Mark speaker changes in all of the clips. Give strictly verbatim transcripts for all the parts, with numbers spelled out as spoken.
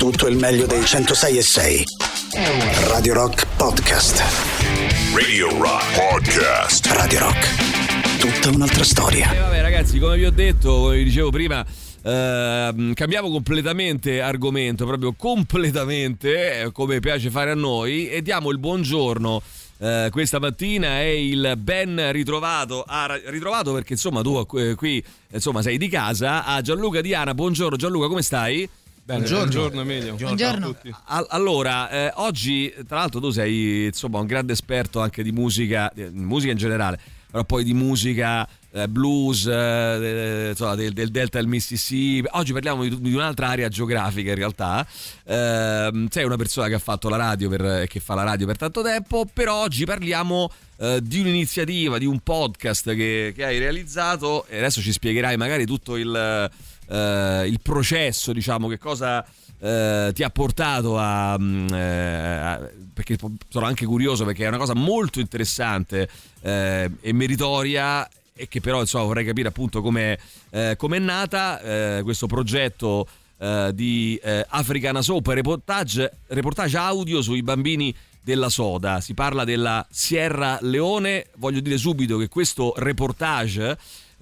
Speaker 1: tutto il meglio dei centosei e sei. Radio Rock Podcast.
Speaker 2: Radio Rock Podcast.
Speaker 1: Radio Rock, tutta un'altra storia.
Speaker 3: E vabbè ragazzi, come vi ho detto, come vi dicevo prima, Uh, cambiamo completamente argomento, proprio completamente, eh, come piace fare a noi, e diamo il buongiorno uh, questa mattina è il ben ritrovato, ah, ritrovato perché insomma tu eh, qui insomma sei di casa, a Gianluca Diana. Buongiorno Gianluca, come stai?
Speaker 4: Bene, buongiorno Emilio.
Speaker 5: Buongiorno.
Speaker 4: A tutti.
Speaker 3: Allora, eh, oggi tra l'altro tu sei insomma un grande esperto anche di musica, di musica in generale, però poi di musica eh, blues, eh, insomma, del, del delta del Mississippi. Oggi parliamo di, di un'altra area geografica in realtà. Eh, sei una persona che ha fatto la radio per, che fa la radio per tanto tempo, però oggi parliamo eh, di un'iniziativa, di un podcast che, che hai realizzato, e adesso ci spiegherai magari tutto il, eh, il processo, diciamo, che cosa Uh, ti ha portato a, uh, a perché sono anche curioso, perché è una cosa molto interessante uh, e meritoria, e che però insomma vorrei capire appunto come uh, è nata uh, questo progetto uh, di uh, Africana Soap, reportage, reportage audio sui bambini della soda. Si parla della Sierra Leone. Voglio dire subito che questo reportage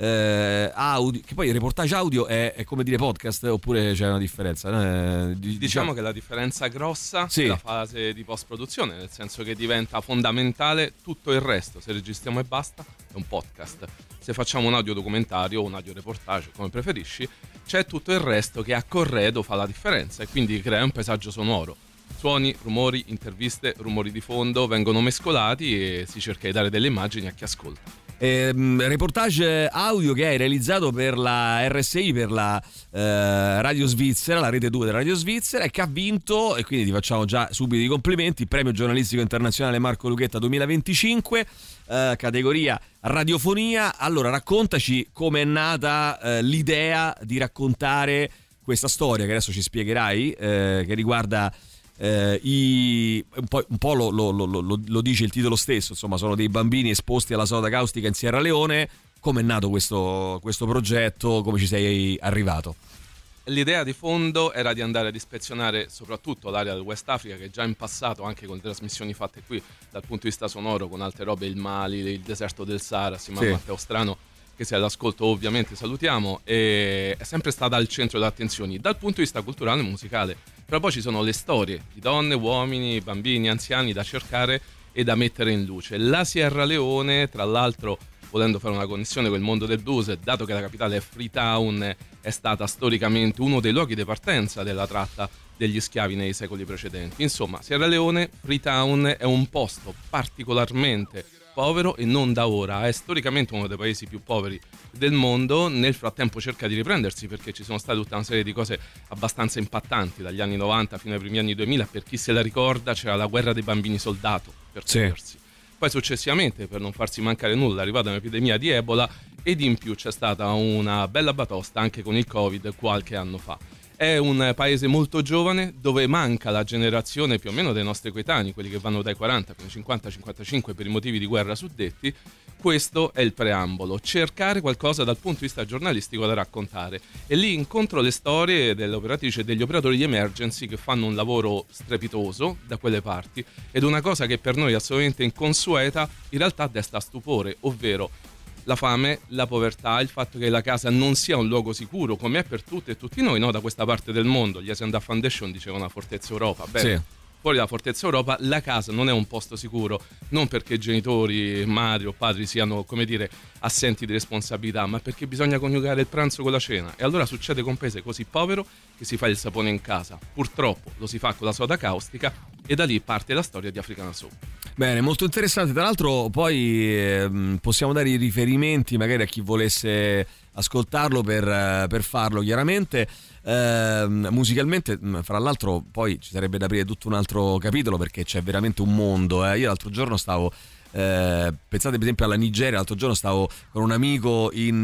Speaker 3: Eh, audio, che poi il reportage audio è, è come dire podcast, oppure c'è una differenza? Eh,
Speaker 4: diciamo, diciamo che la differenza grossa
Speaker 3: sì.
Speaker 4: è la fase di post produzione, nel senso che diventa fondamentale tutto il resto. Se registriamo e basta è un podcast, se facciamo un audio documentario o un audio reportage, come preferisci, c'è tutto il resto che a corredo fa la differenza e quindi crea un paesaggio sonoro. Suoni, rumori, interviste, rumori di fondo vengono mescolati e si cerca di dare delle immagini a chi ascolta.
Speaker 3: Eh, reportage audio che hai realizzato per la R S I, per la eh, Radio Svizzera, la rete due della Radio Svizzera, e che ha vinto, e quindi ti facciamo già subito i complimenti, il premio giornalistico internazionale Marco Lucchetta duemilaventicinque, eh, categoria radiofonia. Allora raccontaci come è nata eh, l'idea di raccontare questa storia che adesso ci spiegherai, eh, che riguarda Eh, i, un po', un po lo, lo, lo, lo, lo dice il titolo stesso, insomma sono dei bambini esposti alla soda caustica in Sierra Leone. Come è nato questo, questo progetto? Come ci sei arrivato?
Speaker 4: L'idea di fondo era di andare ad ispezionare soprattutto l'area del West Africa, che già in passato, anche con le trasmissioni fatte qui dal punto di vista sonoro, con altre robe, il Mali, il deserto del Sahara, assieme a
Speaker 3: sì.
Speaker 4: Matteo Strano, che se all'ascolto ovviamente salutiamo, e è sempre stata al centro delle attenzioni dal punto di vista culturale e musicale. Però poi ci sono le storie di donne, uomini, bambini, anziani da cercare e da mettere in luce. La Sierra Leone, tra l'altro, volendo fare una connessione con il mondo del blues, dato che la capitale è Freetown, è stata storicamente uno dei luoghi di partenza della tratta degli schiavi nei secoli precedenti. Insomma, Sierra Leone, Freetown, è un posto particolarmente povero e non da ora, è storicamente uno dei paesi più poveri del mondo. Nel frattempo cerca di riprendersi, perché ci sono state tutta una serie di cose abbastanza impattanti dagli anni novanta fino ai primi anni duemila. Per chi se la ricorda, c'era la guerra dei bambini soldato per togliersi. Sì. Poi successivamente, per non farsi mancare nulla, è arrivata un'epidemia di Ebola, ed in più c'è stata una bella batosta anche con il Covid qualche anno fa. È un paese molto giovane, dove manca la generazione più o meno dei nostri coetanei, quelli che vanno dai quaranta fino ai cinquanta cinquantacinque per i motivi di guerra suddetti. Questo è il preambolo: cercare qualcosa dal punto di vista giornalistico da raccontare. E lì incontro le storie delle operatrici e degli operatori di emergency che fanno un lavoro strepitoso da quelle parti, ed una cosa che per noi è assolutamente inconsueta in realtà desta stupore, ovvero la fame, la povertà, il fatto che la casa non sia un luogo sicuro, come è per tutte e tutti noi, no? Da questa parte del mondo. Gli Asianda Foundation dicevano la Fortezza Europa. Bene, sì. Fuori dalla Fortezza Europa la casa non è un posto sicuro, non perché genitori, madri o padri siano, come dire, assenti di responsabilità, ma perché bisogna coniugare il pranzo con la cena. E allora succede con un paese così povero che si fa il sapone in casa. Purtroppo lo si fa con la soda caustica, e da lì parte la storia di Africana Soap.
Speaker 3: Bene, molto interessante. Tra l'altro poi eh, possiamo dare i riferimenti magari a chi volesse ascoltarlo per, per farlo chiaramente. Eh, musicalmente, fra l'altro, poi ci sarebbe da aprire tutto un altro capitolo, perché c'è veramente un mondo. Eh. Io l'altro giorno stavo eh, pensate per esempio alla Nigeria. L'altro giorno stavo con un amico in,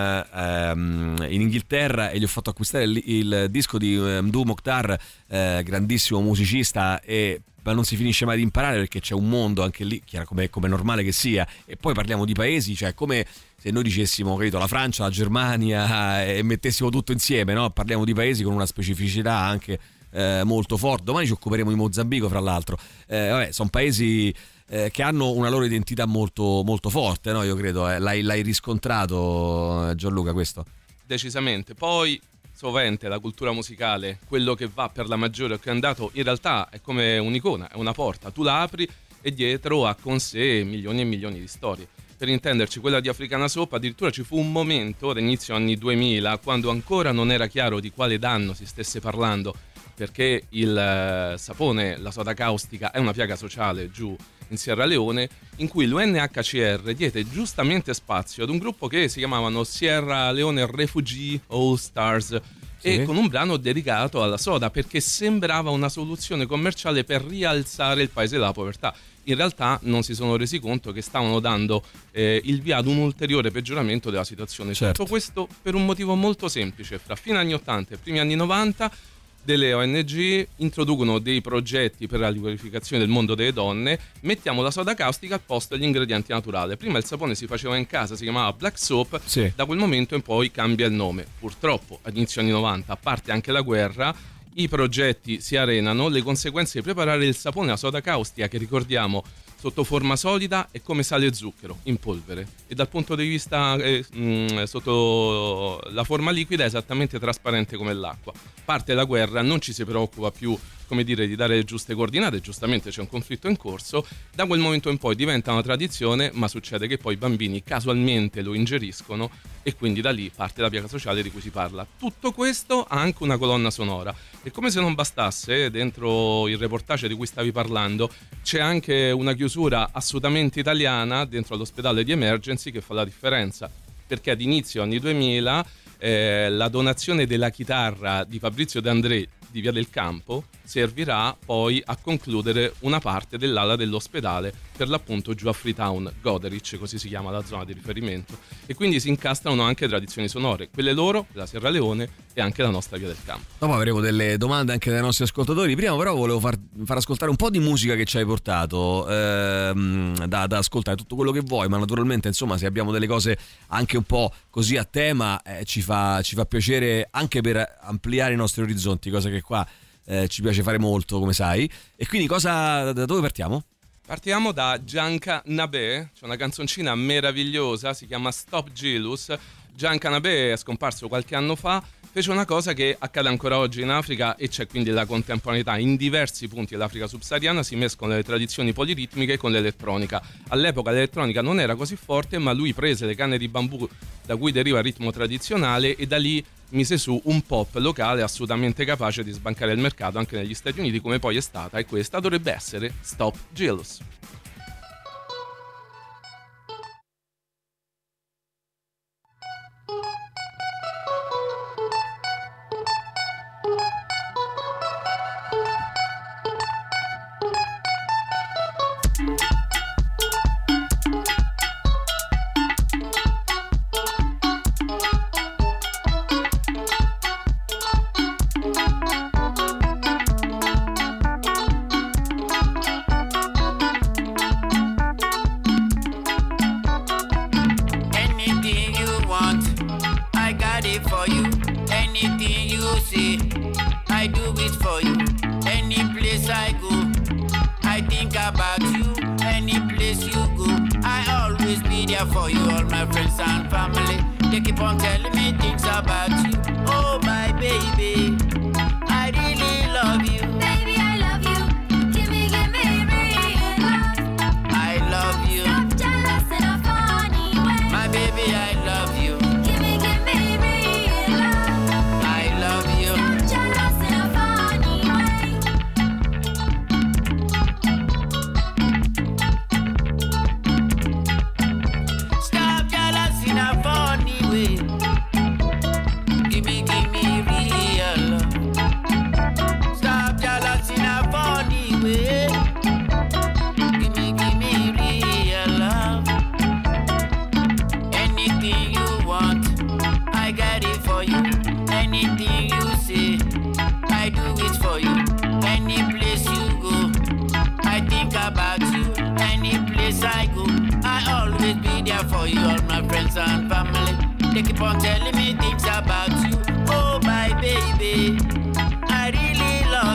Speaker 3: eh, in Inghilterra e gli ho fatto acquistare il, il disco di Mdou Mokhtar, eh, grandissimo musicista, e ma non si finisce mai di imparare, perché c'è un mondo anche lì, chiaro, come è normale che sia. E poi parliamo di paesi, cioè come se noi dicessimo, capito, la Francia, la Germania, e mettessimo tutto insieme, no? Parliamo di paesi con una specificità anche eh, molto forte. Domani ci occuperemo di Mozambico, fra l'altro. Eh, vabbè, sono paesi eh, che hanno una loro identità molto, molto forte, no? Io credo, eh. l'hai, l'hai riscontrato, Gianluca, questo?
Speaker 4: Decisamente. Poi sovente la cultura musicale, quello che va per la maggiore o che è andato, in realtà è come un'icona, è una porta, tu la apri e dietro ha con sé milioni e milioni di storie. Per intenderci, quella di Africana Soap, addirittura ci fu un momento all'inizio anni duemila quando ancora non era chiaro di quale danno si stesse parlando, perché il eh, sapone, la soda caustica è una piaga sociale giù in Sierra Leone, in cui l'U N H C R diede giustamente spazio ad un gruppo che si chiamavano Sierra Leone Refugee All Stars, sì, e con un brano dedicato alla soda, perché sembrava una soluzione commerciale per rialzare il paese dalla povertà. In realtà non si sono resi conto che stavano dando eh, il via ad un ulteriore peggioramento della situazione.
Speaker 3: Certo.
Speaker 4: Tutto questo per un motivo molto semplice: fra fine anni ottanta e primi anni novanta delle O N G introducono dei progetti per la riqualificazione del mondo delle donne. Mettiamo la soda caustica al posto degli ingredienti naturali. Prima il sapone si faceva in casa, si chiamava Black Soap,
Speaker 3: sì.
Speaker 4: Da quel momento in poi cambia il nome. Purtroppo all'inizio anni novanta, a parte anche la guerra, i progetti si arenano, le conseguenze di preparare il sapone alla soda caustica, che ricordiamo sotto forma solida è come sale e zucchero in polvere, e dal punto di vista eh, mh, sotto la forma liquida è esattamente trasparente come l'acqua. Parte la guerra, non ci si preoccupa più, come dire, di dare le giuste coordinate, giustamente c'è un conflitto in corso, da quel momento in poi diventa una tradizione, ma succede che poi i bambini casualmente lo ingeriscono e quindi da lì parte la piaga sociale di cui si parla. Tutto questo ha anche una colonna sonora, e come se non bastasse, dentro il reportage di cui stavi parlando c'è anche una chiusura assolutamente italiana dentro all'ospedale di Emergency che fa la differenza, perché ad inizio anni duemila eh, la donazione della chitarra di Fabrizio De André di Via del Campo servirà poi a concludere una parte dell'ala dell'ospedale, per l'appunto giù a Freetown, Goderich, così si chiama la zona di riferimento, e quindi si incastrano anche tradizioni sonore, quelle loro, della Sierra Leone e anche la nostra Via del Campo.
Speaker 3: Dopo avremo delle domande anche dai nostri ascoltatori. Prima però volevo far, far ascoltare un po' di musica che ci hai portato ehm, da, da ascoltare, tutto quello che vuoi, ma naturalmente insomma se abbiamo delle cose anche un po' così a tema eh, ci, fa, ci fa piacere anche per ampliare i nostri orizzonti, cosa che qua eh, ci piace fare molto, come sai. E quindi cosa, da dove partiamo?
Speaker 4: Partiamo da Gianca Nabè, c'è una canzoncina meravigliosa, si chiama Stop Jealous. Gianca Nabè è scomparso qualche anno fa, fece una cosa che accade ancora oggi in Africa, e c'è quindi la contemporaneità. In diversi punti dell'Africa subsahariana si mescolano le tradizioni poliritmiche con l'elettronica. All'epoca l'elettronica non era così forte, ma lui prese le canne di bambù da cui deriva il ritmo tradizionale e da lì mise su un pop locale assolutamente capace di sbancare il mercato anche negli Stati Uniti, come poi è stata, e questa dovrebbe essere Stop Jealous.
Speaker 5: telling me things about you. Oh, my baby, I really love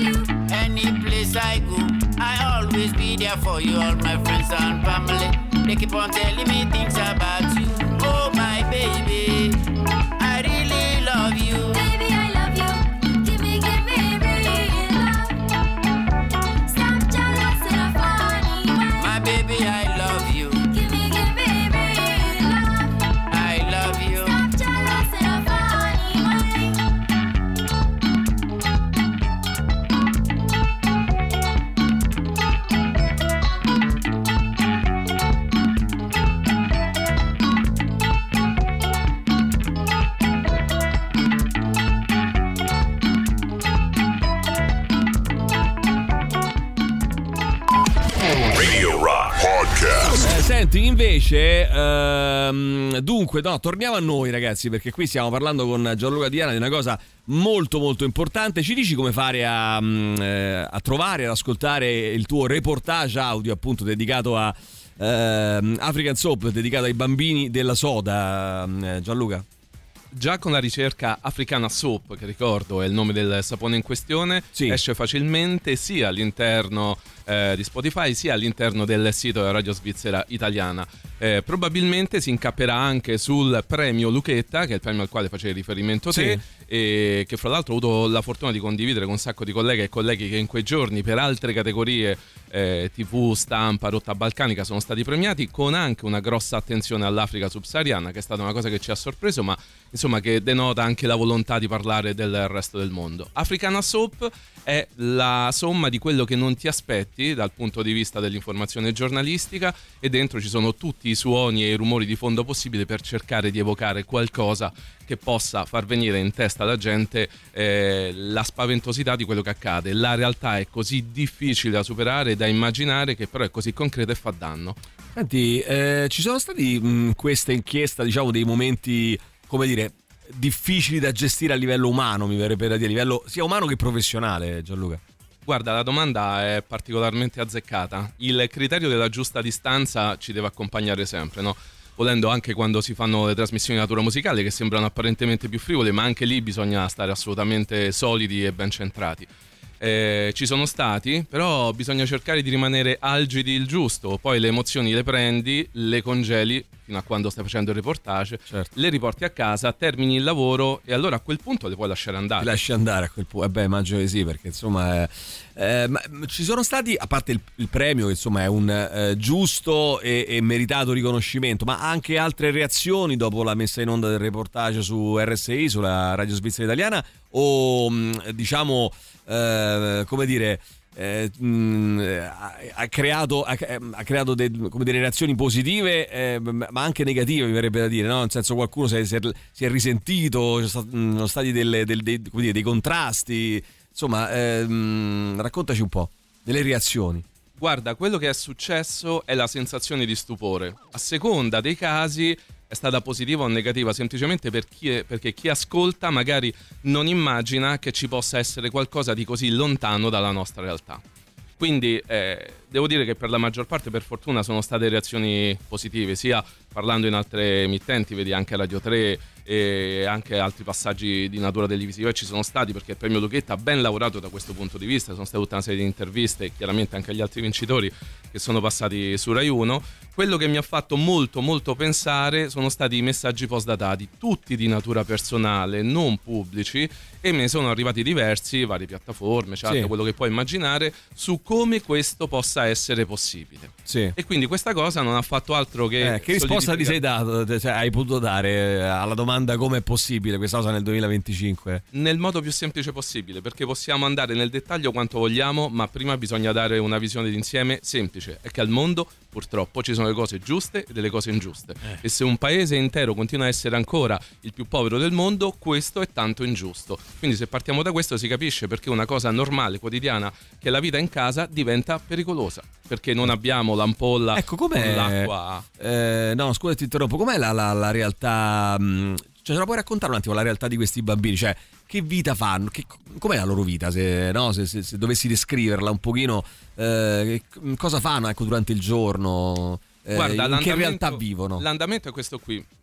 Speaker 5: you. Any place I go, I always be there for you. All my friends and family, they keep on telling me things about you. Oh my baby, I really love you.
Speaker 6: Baby, I love you. Give me, give me real love. Stop jealous in a funny way.
Speaker 5: My baby, I love you.
Speaker 6: Give me, give me real love.
Speaker 5: I love you.
Speaker 6: Stop jealous in a funny way.
Speaker 2: Radio Rock Podcast.
Speaker 3: Eh, senti, invece, ehm, dunque, no, torniamo a noi, ragazzi, perché qui stiamo parlando con Gianluca Diana di una cosa molto molto importante. Ci dici come fare a, mm, eh, a trovare, ad ascoltare il tuo reportage audio, appunto, dedicato a ehm, African Soap, dedicato ai bambini della soda, eh, Gianluca?
Speaker 4: Già con la ricerca Africana Soap, che ricordo è il nome del sapone in questione,
Speaker 3: Sì.
Speaker 4: esce facilmente sia all'interno eh, di Spotify sia all'interno del sito della Radio Svizzera Italiana. Eh, probabilmente si incapperà anche sul premio Luchetta, che è il premio al quale facevi riferimento
Speaker 3: Sì.
Speaker 4: te, e che fra l'altro ho avuto la fortuna di condividere con un sacco di colleghe e colleghi che in quei giorni per altre categorie eh, tivù, stampa, rotta balcanica sono stati premiati, con anche una grossa attenzione all'Africa subsahariana, che è stata una cosa che ci ha sorpreso, ma insomma che denota anche la volontà di parlare del resto del mondo. Africana Soap è la somma di quello che non ti aspetti dal punto di vista dell'informazione giornalistica, e dentro ci sono tutti i suoni e i rumori di fondo possibili per cercare di evocare qualcosa che possa far venire in testa alla gente eh, la spaventosità di quello che accade. La realtà è così difficile da superare, da immaginare, che però è così concreta e fa danno.
Speaker 3: Senti, eh, ci sono stati in questa inchiesta, diciamo, dei momenti, come dire, difficili da gestire a livello umano, mi verrebbe da dire, a livello sia umano che professionale, Gianluca?
Speaker 4: Guarda, la domanda è particolarmente azzeccata. Il criterio della giusta distanza ci deve accompagnare sempre, no? Volendo, anche quando si fanno le trasmissioni di natura musicale, che sembrano apparentemente più frivole, ma anche lì bisogna stare assolutamente solidi e ben centrati. Eh, ci sono stati, però bisogna cercare di rimanere algidi il giusto. Poi le emozioni le prendi, le congeli fino a quando stai facendo il reportage,
Speaker 3: Certo.
Speaker 4: le riporti a casa, termini il lavoro e allora a quel punto le puoi lasciare andare.
Speaker 3: Ti lasci andare a quel punto? Eh beh, immagino di sì, perché insomma eh, eh, ma ci sono stati, a parte il, il premio, che insomma è un eh, giusto e, e meritato riconoscimento, ma anche altre reazioni dopo la messa in onda del reportage su R S I, sulla Radio Svizzera Italiana, o mh, diciamo eh, come dire Eh, mh, ha, ha creato, ha, ha creato de, come delle reazioni positive, eh, ma anche negative, mi verrebbe da dire, no? Nel senso, qualcuno si è, si è, si è risentito, ci sono stati delle, delle, dei, come dire, dei contrasti, insomma, eh, mh, raccontaci un po' delle reazioni.
Speaker 4: Guarda, quello che è successo è la sensazione di stupore. A seconda dei casi è stata positiva o negativa, semplicemente per chi è, perché chi ascolta magari non immagina che ci possa essere qualcosa di così lontano dalla nostra realtà. Quindi eh, devo dire che per la maggior parte, per fortuna, sono state reazioni positive, sia parlando in altre emittenti, vedi anche Radio tre e anche altri passaggi di natura televisiva ci sono stati, perché il premio Luchetta ha ben lavorato da questo punto di vista, sono state tutta una serie di interviste e chiaramente anche agli altri vincitori che sono passati su Rai uno. Quello che mi ha fatto molto molto pensare sono stati i messaggi postdatati, tutti di natura personale, non pubblici, e me ne sono arrivati diversi, varie piattaforme, chat,
Speaker 3: Sì.
Speaker 4: quello che puoi immaginare, su come questo possa essere possibile.
Speaker 3: Sì.
Speaker 4: E quindi questa cosa non ha fatto altro che...
Speaker 3: Eh, che risposta ti sei dato, cioè, hai potuto dare alla domanda come è possibile questa cosa nel duemilaventicinque?
Speaker 4: Nel modo più semplice possibile, perché possiamo andare nel dettaglio quanto vogliamo, ma prima bisogna dare una visione d'insieme semplice. È che al mondo purtroppo ci sono le cose giuste e delle cose ingiuste, eh. e se un paese intero continua a essere ancora il più povero del mondo, questo è tanto ingiusto. Quindi se partiamo da questo si capisce perché una cosa normale, quotidiana, che è la vita in casa, diventa pericolosa, perché non abbiamo l'ampolla,
Speaker 3: ecco, com'è,
Speaker 4: con l'acqua.
Speaker 3: Eh, no, scusa, ti interrompo. Com'è la, la, la realtà? Mh, cioè, ce la puoi raccontare un attimo la realtà di questi bambini? Cioè, che vita fanno? Che, com'è la loro vita? Se, no, se, se, se dovessi descriverla un pochino, eh, cosa fanno, ecco, durante il giorno? Eh,
Speaker 4: Guarda,
Speaker 3: in che realtà vivono?
Speaker 4: L'andamento è questo qui.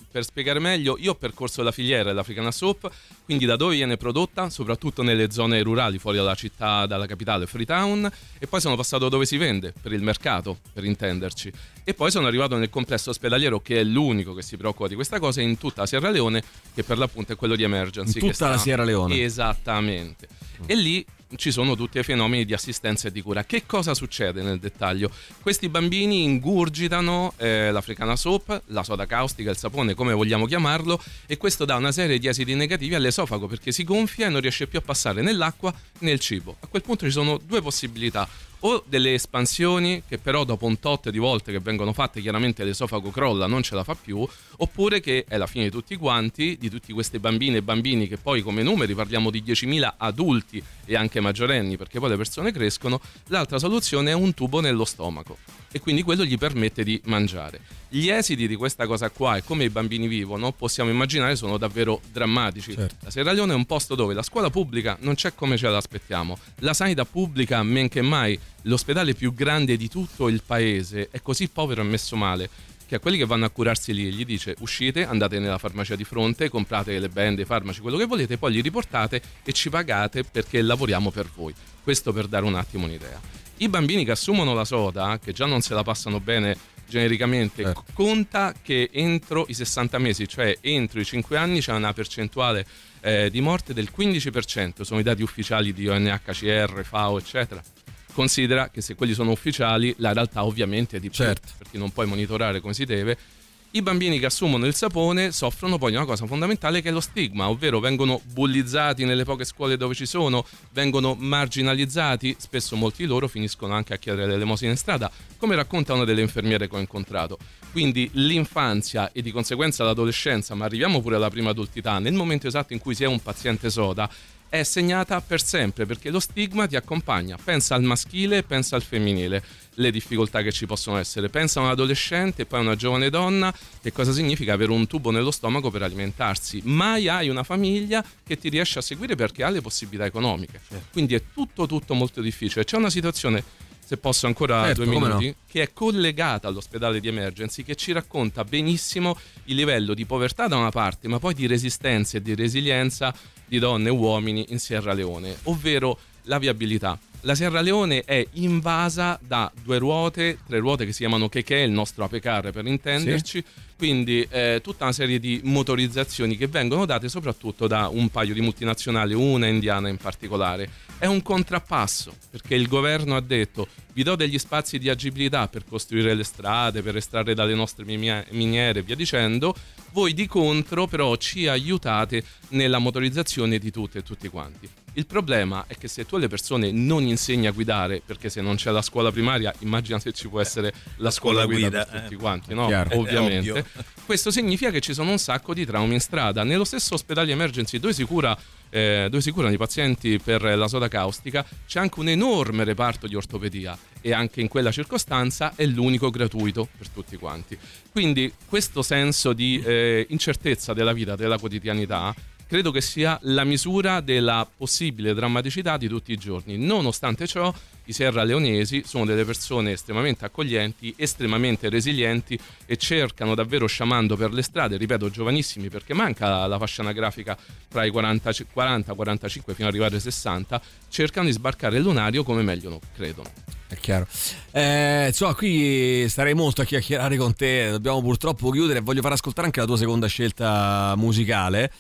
Speaker 4: per spiegare meglio, io ho percorso la filiera dell'Africana Soap, quindi da dove viene prodotta, soprattutto nelle zone rurali fuori dalla città, dalla capitale Freetown, e poi sono passato dove si vende, per il mercato, per intenderci, e poi sono arrivato nel complesso ospedaliero, che è l'unico che si preoccupa di questa cosa in tutta la Sierra Leone, che per l'appunto è quello di Emergency.
Speaker 3: In tutta
Speaker 4: che sta...
Speaker 3: la Sierra Leone.
Speaker 4: Esattamente. E lì ci sono tutti i fenomeni di assistenza e di cura. Che cosa succede nel dettaglio? Questi bambini ingurgitano eh, l'Africana Soap, la soda caustica, il sapone, come vogliamo chiamarlo, e questo dà una serie di esiti negativi all'esofago, perché si gonfia e non riesce più a passare né l'acqua né il cibo. A quel punto ci sono due possibilità: o delle espansioni che però dopo un tot di volte che vengono fatte chiaramente l'esofago crolla, non ce la fa più, oppure che è la fine di tutti quanti, di tutti questi bambini e bambini, che poi come numeri parliamo di diecimila adulti e anche maggiorenni, perché poi le persone crescono. L'altra soluzione è un tubo nello stomaco, e quindi quello gli permette di mangiare. Gli esiti di questa cosa qua e come i bambini vivono, possiamo immaginare, sono davvero drammatici.
Speaker 3: Certo.
Speaker 4: La Sierra Leone è un posto dove la scuola pubblica non c'è come ce l'aspettiamo, la sanità pubblica men che mai, l'ospedale più grande di tutto il paese è così povero e messo male che a quelli che vanno a curarsi lì gli dice: uscite, andate nella farmacia di fronte, comprate le bende, i farmaci, quello che volete, poi li riportate e ci pagate perché lavoriamo per voi. Questo per dare un attimo un'idea. I bambini che assumono la soda, che già non se la passano bene genericamente,
Speaker 3: certo.
Speaker 4: conta che entro i sessanta mesi, cioè entro i cinque anni, c'è una percentuale eh, di morte del quindici per cento, sono i dati ufficiali di O N H C R, FAO, eccetera. Considera che se quelli sono ufficiali, la realtà ovviamente è di più,
Speaker 3: certo.
Speaker 4: perché non puoi monitorare come si deve. I bambini che assumono il sapone soffrono poi di una cosa fondamentale, che è lo stigma, ovvero vengono bullizzati nelle poche scuole dove ci sono, vengono marginalizzati, spesso molti di loro finiscono anche a chiedere l'elemosina in strada, come racconta una delle infermiere che ho incontrato. Quindi l'infanzia e di conseguenza l'adolescenza, ma arriviamo pure alla prima adultità, nel momento esatto in cui si è un paziente soda, è segnata per sempre, perché lo stigma ti accompagna. Pensa al maschile, pensa al femminile, le difficoltà che ci possono essere. Pensa a un adolescente e poi a una giovane donna, che cosa significa avere un tubo nello stomaco per alimentarsi. Mai hai una famiglia che ti riesce a seguire perché ha le possibilità economiche. Quindi è tutto tutto molto difficile. C'è una situazione, se posso ancora
Speaker 3: certo,
Speaker 4: due minuti,
Speaker 3: no?
Speaker 4: che è collegata all'ospedale di Emergency, che ci racconta benissimo il livello di povertà da una parte, ma poi di resistenza e di resilienza di donne e uomini in Sierra Leone, ovvero la viabilità. La Sierra Leone è invasa da due ruote, tre ruote che si chiamano Keke, il nostro apecar per intenderci, sì. Quindi eh, tutta una serie di motorizzazioni che vengono date soprattutto da un paio di multinazionali, una indiana in particolare. È un contrappasso, perché il governo ha detto: vi do degli spazi di agibilità per costruire le strade, per estrarre dalle nostre miniere e via dicendo, voi di contro però ci aiutate nella motorizzazione di tutte e tutti quanti. Il problema è che se tu alle persone non insegni a guidare, perché se non c'è la scuola primaria, immagina se ci può essere la scuola, scuola guida, guida per tutti quanti, no?
Speaker 3: Chiaro.
Speaker 4: Ovviamente. Questo significa che ci sono un sacco di traumi in strada. Nello stesso ospedale Emergency dove si cura Eh, dove si curano i pazienti per la soda caustica, c'è anche un enorme reparto di ortopedia, e anche in quella circostanza è l'unico gratuito per tutti quanti. Quindi questo senso di eh, incertezza della vita, della quotidianità, credo che sia la misura della possibile drammaticità di tutti i giorni. Nonostante ciò, i serraleonesi sono delle persone estremamente accoglienti, estremamente resilienti, e cercano davvero, sciamando per le strade, ripeto, giovanissimi, perché manca la fascia anagrafica tra i quaranta quarantacinque fino ad arrivare ai sessanta, cercano di sbarcare il lunario come meglio credono.
Speaker 3: È chiaro. Eh, insomma, qui starei molto a chiacchierare con te, dobbiamo purtroppo chiudere. Voglio far ascoltare anche la tua seconda scelta musicale.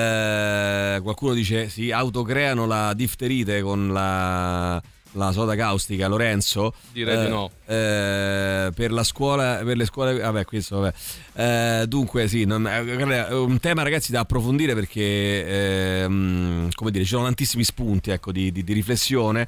Speaker 3: Eh, qualcuno dice sì, autocreano la difterite con la, la soda caustica. Lorenzo,
Speaker 4: direi
Speaker 3: eh,
Speaker 4: di no.
Speaker 3: Eh, per la scuola, per le scuole, vabbè, questo vabbè. Eh, dunque sì, non, è un tema, ragazzi, da approfondire, perché eh, come dire, ci sono tantissimi spunti, ecco, di, di, di riflessione.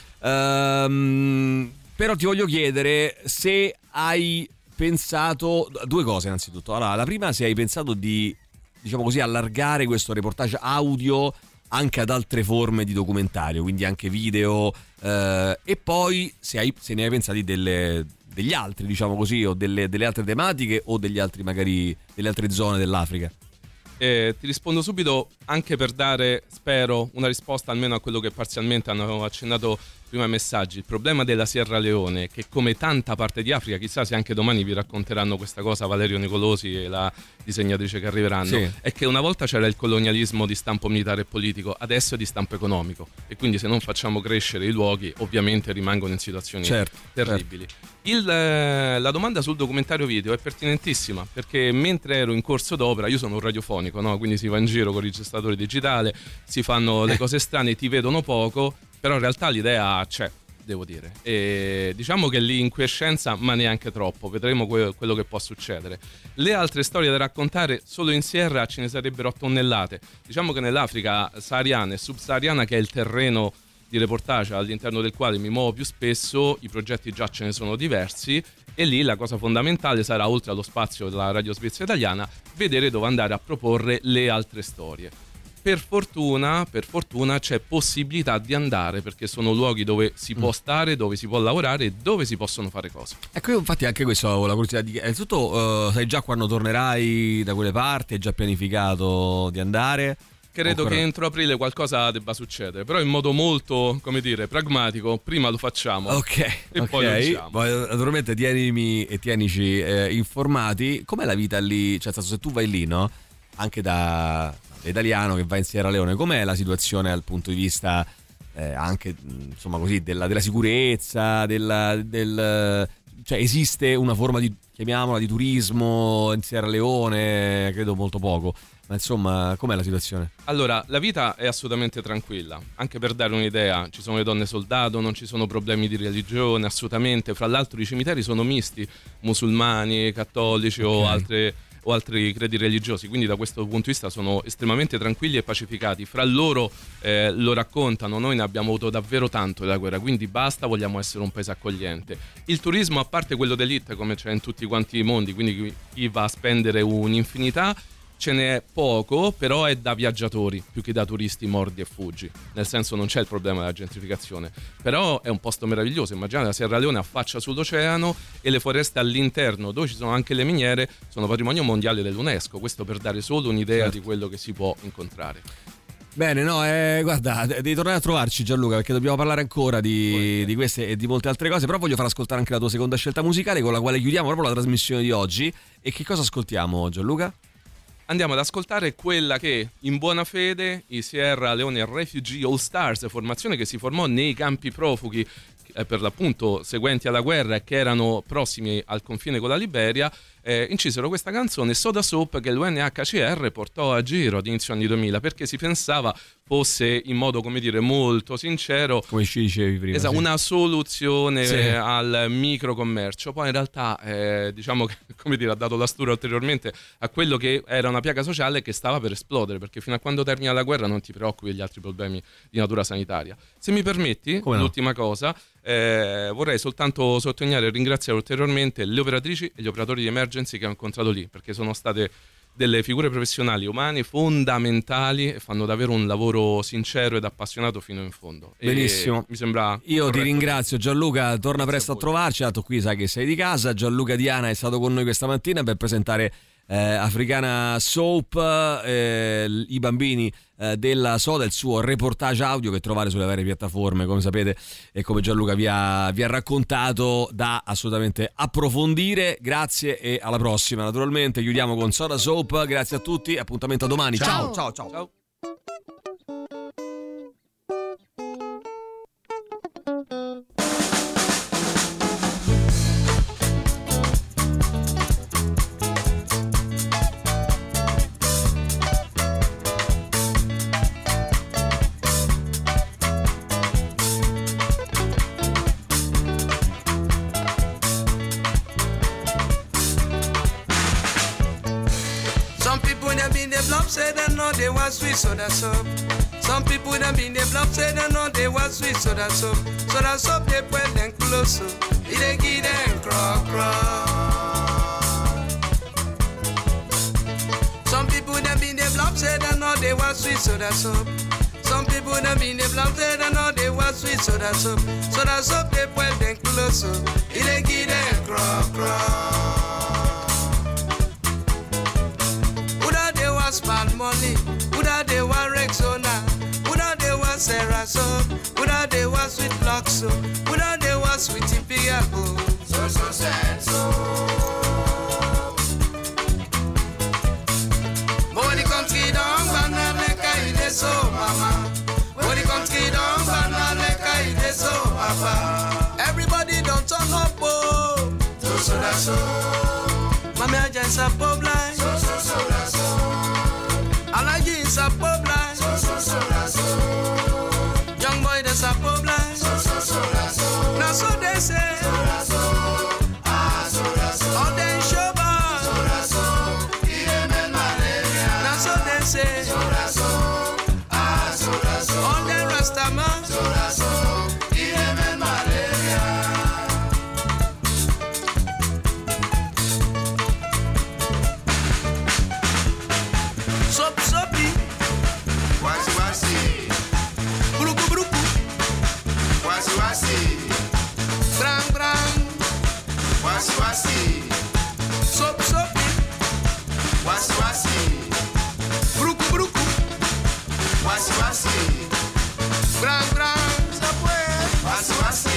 Speaker 3: Um, però ti voglio chiedere se hai pensato due cose, innanzitutto. Allora, la prima, se hai pensato di, diciamo così, allargare questo reportage audio anche ad altre forme di documentario, quindi anche video, eh, e poi se, hai, se ne hai pensati delle, degli altri, diciamo così, o delle, delle altre tematiche, o degli altri, magari delle altre zone dell'Africa.
Speaker 4: Eh, ti rispondo subito, anche per dare, spero, una risposta almeno a quello che parzialmente hanno accennato prima messaggi, il problema della Sierra Leone, che come tanta parte di Africa, chissà se anche domani vi racconteranno questa cosa Valerio Nicolosi e la disegnatrice che arriveranno,
Speaker 3: Sì.
Speaker 4: è che una volta c'era il colonialismo di stampo militare e politico, adesso è di stampo economico, e quindi se non facciamo crescere i luoghi ovviamente rimangono in situazioni
Speaker 3: Certo,
Speaker 4: terribili. Il, eh, la domanda sul documentario video è pertinentissima, perché mentre ero in corso d'opera, io sono un radiofonico, no? Quindi si va in giro con il registratore digitale, si fanno le cose strane, ti vedono poco, però in realtà l'idea c'è, devo dire, e diciamo che lì in quiescenza, ma neanche troppo, vedremo que- quello che può succedere. Le altre storie da raccontare, solo in Sierra ce ne sarebbero a tonnellate. Diciamo che nell'Africa sahariana e subsahariana, che è il terreno di reportage all'interno del quale mi muovo più spesso, i progetti già ce ne sono diversi, e lì la cosa fondamentale sarà, oltre allo spazio della Radio Svizzera Italiana, vedere dove andare a proporre le altre storie. Per fortuna, per fortuna c'è possibilità di andare, perché sono luoghi dove si può stare, dove si può lavorare e dove si possono fare cose.
Speaker 3: Ecco, io infatti anche questo ho la curiosità di... Innanzitutto, uh, sai già quando tornerai da quelle parti? Hai già pianificato di andare?
Speaker 4: Credo
Speaker 3: Ancora...
Speaker 4: che entro aprile qualcosa debba succedere, però in modo molto, come dire, pragmatico. Prima lo facciamo,
Speaker 3: ok,
Speaker 4: e
Speaker 3: ok.
Speaker 4: poi lo diciamo.
Speaker 3: Poi, naturalmente tienimi e tienici eh, informati. Com'è la vita lì? Cioè, se tu vai lì, no? Anche da, da italiano che va in Sierra Leone, com'è la situazione dal punto di vista eh, anche, insomma, così, della, della sicurezza, della, del... Cioè, esiste una forma di, chiamiamola, di turismo in Sierra Leone? Credo molto poco. Ma insomma, com'è la situazione?
Speaker 4: Allora, la vita è assolutamente tranquilla. Anche per dare un'idea, ci sono le donne soldato, non ci sono problemi di religione, assolutamente. Fra l'altro i cimiteri sono misti, musulmani, cattolici
Speaker 3: Okay.
Speaker 4: o altre o altri credi religiosi, quindi da questo punto di vista sono estremamente tranquilli e pacificati. Fra loro eh, lo raccontano, noi ne abbiamo avuto davvero tanto della guerra, quindi basta, vogliamo essere un paese accogliente. Il turismo, a parte quello d'élite come c'è in tutti quanti i mondi, quindi chi va a spendere un'infinità, ce n'è poco, però è da viaggiatori più che da turisti mordi e fuggi, nel senso non c'è il problema della gentrificazione, però è un posto meraviglioso. Immaginate la Sierra Leone affaccia sull'oceano e le foreste all'interno, dove ci sono anche le miniere, sono patrimonio mondiale dell'UNESCO, questo per dare solo un'idea
Speaker 3: Certo.
Speaker 4: di quello che si può incontrare.
Speaker 3: Bene, no, eh, guarda, devi tornare a trovarci, Gianluca, perché dobbiamo parlare ancora di, di queste e di molte altre cose, però voglio far ascoltare anche la tua seconda scelta musicale, con la quale chiudiamo proprio la trasmissione di oggi. E che cosa ascoltiamo, Gianluca?
Speaker 4: Andiamo ad ascoltare quella che, in buona fede, i Sierra Leone Refugee All Stars, formazione che si formò nei campi profughi eh, per l'appunto seguenti alla guerra e che erano prossimi al confine con la Liberia, eh, incisero questa canzone Soda Soap, che l'U N H C R portò a giro ad inizio anni duemila, perché si pensava fosse, in modo, come dire, molto sincero,
Speaker 3: Come ci dicevi prima.
Speaker 4: esatto,
Speaker 3: sì.
Speaker 4: una soluzione
Speaker 3: Sì.
Speaker 4: eh, al microcommercio. Poi in realtà eh, diciamo che, come dire, ha dato la stura ulteriormente a quello che era una piaga sociale che stava per esplodere, perché fino a quando termina la guerra non ti preoccupi degli altri problemi di natura sanitaria. Se mi permetti,
Speaker 3: Come no?
Speaker 4: l'ultima cosa, eh, vorrei soltanto sottolineare e ringraziare ulteriormente le operatrici e gli operatori di emergency che ho incontrato lì, perché sono state delle figure professionali umane fondamentali e fanno davvero un lavoro sincero ed appassionato fino in fondo. E
Speaker 3: Benissimo.
Speaker 4: mi sembra
Speaker 3: Io ti
Speaker 4: corretto.
Speaker 3: ringrazio, Gianluca, torna
Speaker 4: Grazie
Speaker 3: presto
Speaker 4: a
Speaker 3: a,
Speaker 4: voi.
Speaker 3: trovarci, dato qui sai che sei di casa. Gianluca Diana è stato con noi questa mattina per presentare eh, Africana Soap, eh, i bambini eh, della Soda, il suo reportage audio che trovate sulle varie piattaforme, come sapete, e come Gianluca vi ha, vi ha raccontato, da assolutamente approfondire. Grazie e alla prossima. Naturalmente chiudiamo con Soda Soap, grazie a tutti, appuntamento a domani. Ciao, ciao, ciao.
Speaker 4: Ciao.
Speaker 7: Some people that been the block say they know they want sweet soda soap. Some people that been the block say they know they want sweet soda soap. Soda soap they put them close, it they give them craw craw. Some people that been the block say they know they want sweet soda soap. Some people that been the block say they know they want sweet soda soap. Soda soap they put them close, it they give them craw craw. Spend money, woulda they want Rexona, woulda they want Sarah soap, woulda they want sweet block so. Without the was with imperial. So, so sad, so. But the country don't banana like I did so, mama. But the country don't banana like I did so, papa. Everybody don't turn up, oh. So, so, that's so. Mami aja is a pop line. So, so, so, that's so. Alaji is a pop line. So, so, so, that's so. Young boy, that's a pop line. So, so, so, that's so. Now so they say. So, that's so. Ah, so, that's so. All they show bar. So, that's so. Even malaria. Now so they say. So, that's so. Ah, so, that's so. All they rastaman. So, that's so. Even malaria. Sop, sopi.
Speaker 2: Wasi wasi,
Speaker 7: Bruku, bruku.
Speaker 2: wasi wasi,
Speaker 7: Brang, brang.
Speaker 2: wasi wasi,
Speaker 7: Sop, sopi.
Speaker 2: wasi wasi,
Speaker 7: Bruku, bruku.
Speaker 2: wasi wasi,
Speaker 7: Brang, brang.
Speaker 2: wasi wasi.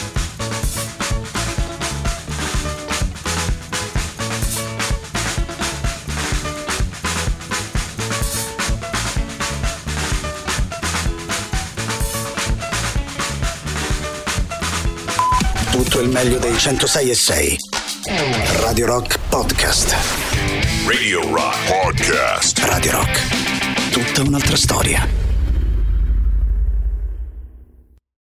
Speaker 1: Tutto il meglio dei centosei e sei. Radio Rock Podcast.
Speaker 2: Radio Rock Podcast.
Speaker 1: Radio Rock. Tutta un'altra storia.